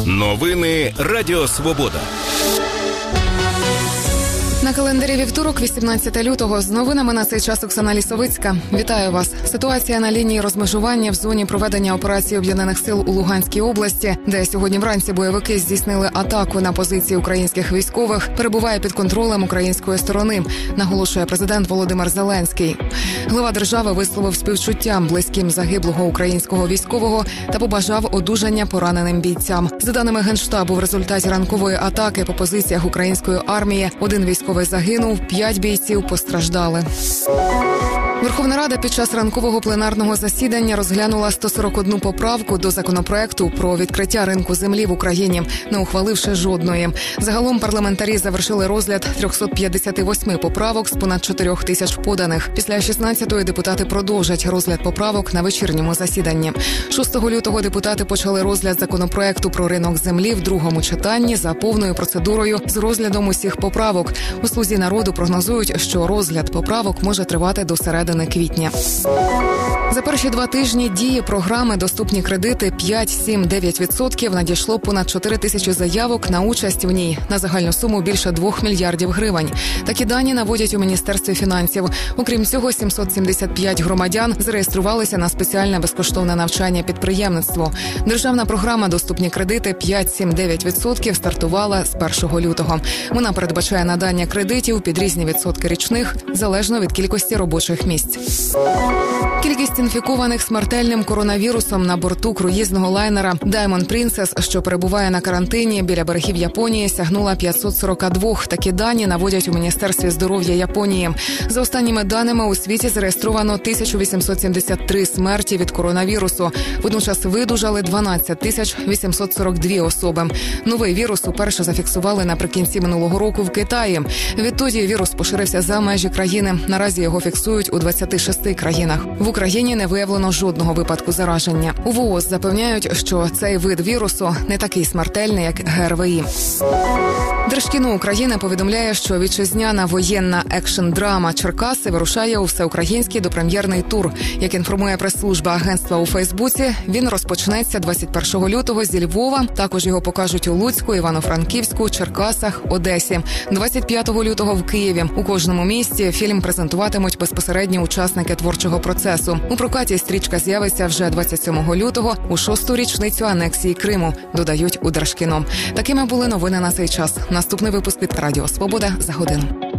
Новини Радіо Свобода. На календарі вівторок, 18 лютого. З новинами на цей час Оксана Лісовицька. Вітаю вас. Ситуація на лінії розмежування в зоні проведення операції Об'єднаних сил у Луганській області, де сьогодні вранці бойовики здійснили атаку на позиції українських військових, перебуває під контролем української сторони, наголошує президент Володимир Зеленський. Глава держави висловив співчуття близьким загиблого українського військового та побажав одужання пораненим бійцям. За даними Генштабу, в результаті ранкової атаки по позиціях української армії один військовий загинув, 5 бійців постраждали. Верховна Рада під час ранкового пленарного засідання розглянула 141 поправку до законопроекту про відкриття ринку землі в Україні, не ухваливши жодної. Загалом парламентарі завершили розгляд 358 поправок з понад 4 тисяч поданих. Після 16-ї депутати продовжать розгляд поправок на вечірньому засіданні. 6 лютого депутати почали розгляд законопроекту про ринок землі в другому читанні за повною процедурою з розглядом усіх поправок. У «Слузі народу» прогнозують, що розгляд поправок може тривати до середини квітня. За перші 2 тижні дії програми «Доступні кредити» 5, 7, 9% надійшло понад 4 тисячі заявок на участь в ній на загальну суму більше 2 мільярдів гривень. Такі дані наводять у Міністерстві фінансів. Окрім цього, 775 громадян зареєструвалися на спеціальне безкоштовне навчання підприємництву. Державна програма «Доступні кредити» 5, 7, 9% стартувала з 1 лютого. Вона передбачає надання кредитів під різні відсотки річних, залежно від кількості робочих місць. Кількість інфікованих смертельним коронавірусом на борту круїзного лайнера Diamond Princess, що перебуває на карантині біля берегів Японії, сягнула 542. Такі дані наводять у Міністерстві здоров'я Японії. За останніми даними, у світі зареєстровано 1873 смерті від коронавірусу. Водночас видужали 12 842 особи. Новий вірус уперше зафіксували наприкінці минулого року в Китаї. Відтоді вірус поширився за межі країни. Наразі його фіксують у 26 країнах. В Україні не виявлено жодного випадку зараження. У ВООЗ запевняють, що цей вид вірусу не такий смертельний, як ГРВІ. Держкіно України повідомляє, що вітчизняна воєнна екшн-драма «Черкаси» вирушає у всеукраїнський допрем'єрний тур. Як інформує прес-служба агентства у Фейсбуці, він розпочнеться 21 лютого зі Львова. Також його покажуть у Луцьку, Івано-Франківську, Черкасах, Одесі. 25 лютого в Києві. У кожному місті фільм презентуватимуть безпосередні учасники творчого процесу. У прокаті стрічка з'явиться вже 27 лютого у 6-ту річницю анексії Криму, додають у Держкіно. Такими були новини на цей час. Наступний випуск від Радіо Свобода за годину.